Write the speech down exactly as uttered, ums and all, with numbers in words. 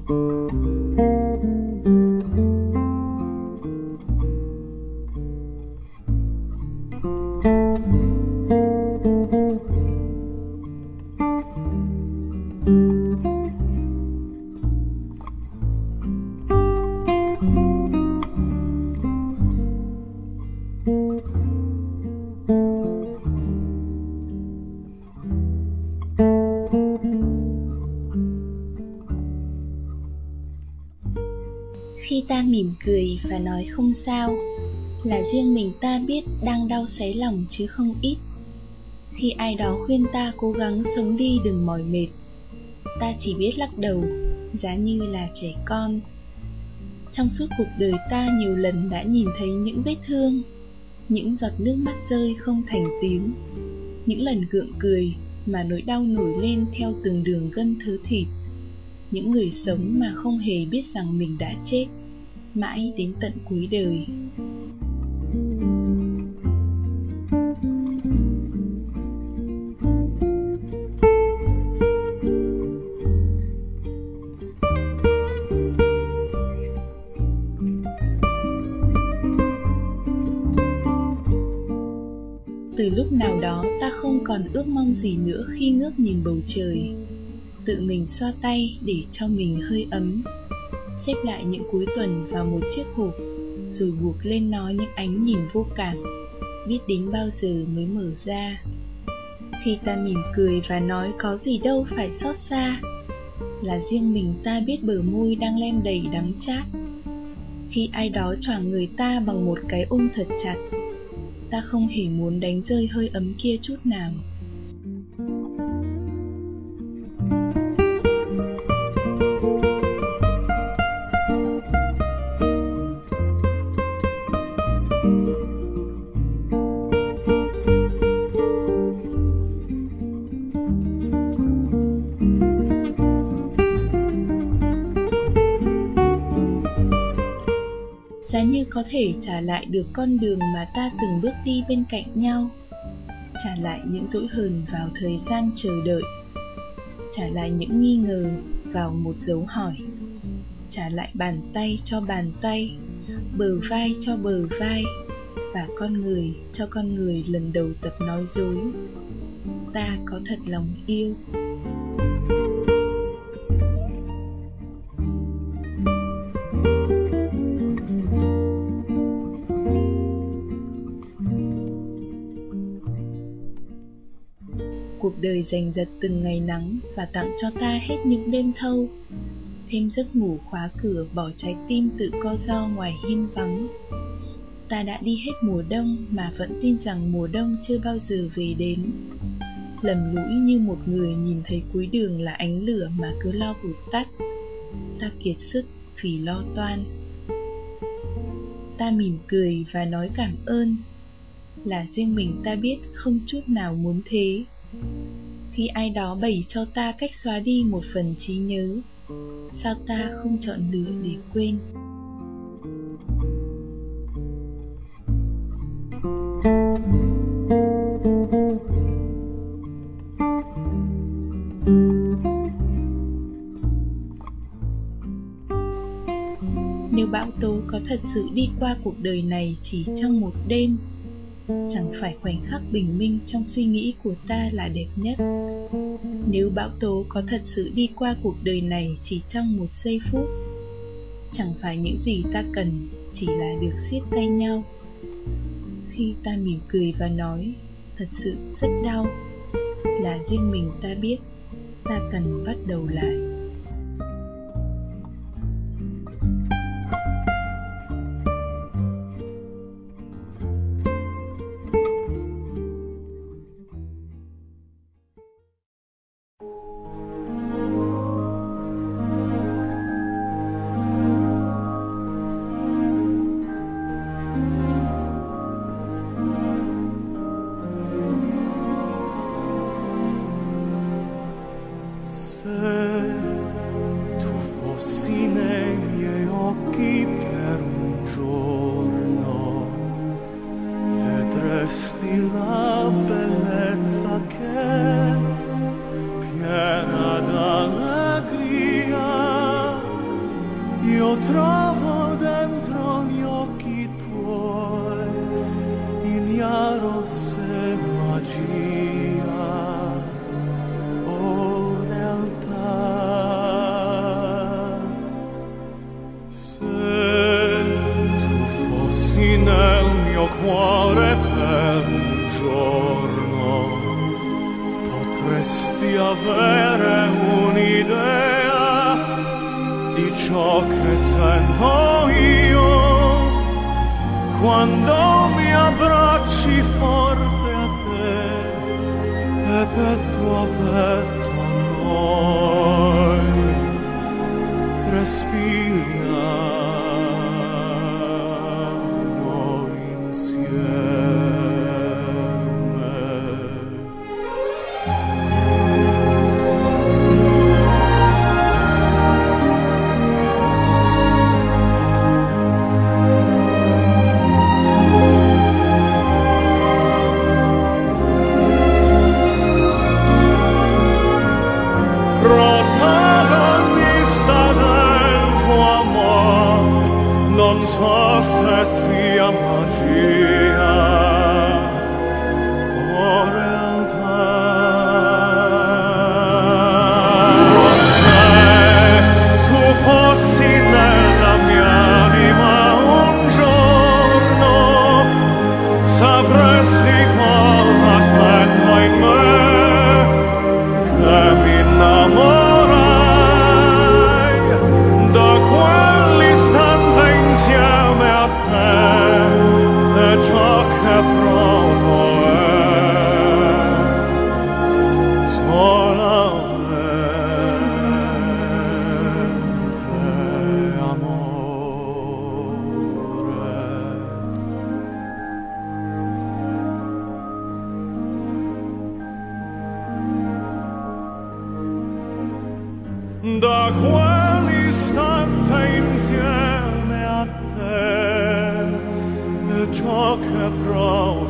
Khi ta mỉm cười và nói không sao, là riêng mình ta biết đang đau xé lòng chứ không ít. Khi ai đó khuyên ta cố gắng sống đi đừng mỏi mệt, ta chỉ biết lắc đầu, giá như là trẻ con. Trong suốt cuộc đời ta nhiều lần đã nhìn thấy những vết thương, những giọt nước mắt rơi không thành tiếng, những lần gượng cười mà nỗi đau nổi lên theo từng đường gân thớ thịt, những người sống mà không hề biết rằng mình đã chết, mãi đến tận cuối đời. Từ lúc nào đó ta không còn ước mong gì nữa khi ngước nhìn bầu trời, tự mình xoa tay để cho mình hơi ấm, xếp lại những cuối tuần vào một chiếc hộp, rồi buộc lên nó những ánh nhìn vô cảm, biết đến bao giờ mới mở ra. Khi ta mỉm cười và nói có gì đâu phải xót xa, là riêng mình ta biết bờ môi đang lem đầy đắng chát. Khi ai đó choàng người ta bằng một cái ôm thật chặt, ta không hề muốn đánh rơi hơi ấm kia chút nào. Giá như có thể trả lại được con đường mà ta từng bước đi bên cạnh nhau, trả lại những dỗi hờn vào thời gian chờ đợi, trả lại những nghi ngờ vào một dấu hỏi, trả lại bàn tay cho bàn tay, bờ vai cho bờ vai, và con người cho con người lần đầu tập nói dối. Ta có thật lòng yêu. Cuộc đời giành giật từng ngày nắng và tặng cho ta hết những đêm thâu, thêm giấc ngủ khóa cửa bỏ trái tim tự co ro ngoài hiên vắng. Ta đã đi hết mùa đông mà vẫn tin rằng mùa đông chưa bao giờ về đến, lầm lũi như một người nhìn thấy cuối đường là ánh lửa mà cứ lo vụt tắt. Ta kiệt sức vì lo toan. Ta mỉm cười và nói cảm ơn, là riêng mình ta biết không chút nào muốn thế. Khi ai đó bày cho ta cách xóa đi một phần trí nhớ, sao ta không chọn lựa để quên? Nếu bão tố có thật sự đi qua cuộc đời này chỉ trong một đêm, chẳng phải khoảnh khắc bình minh trong suy nghĩ của ta là đẹp nhất. Nếu bão tố có thật sự đi qua cuộc đời này chỉ trong một giây phút, chẳng phải những gì ta cần chỉ là được siết tay nhau. Khi ta mỉm cười và nói thật sự rất đau, là riêng mình ta biết ta cần bắt đầu lại. Piena d'allegria io trovo dentro gli occhi tuoi ignaro se magia o realtà. Se tu fossi nel mio cuore per un giorno, potresti avere un'idea di ciò che sento io quando mi abbracci forte a te e petto a petto a noi respiriamo insieme. Protagonista del tuo amor, non so se sia magia o realtà. Se tu fossi nella mia anima un giorno, sapresti cosa sento in me, che mi innamorai da quell'istante insieme a te, e ciò che provo è solamente amore. Da quell'istante insieme a te, e ciò che provo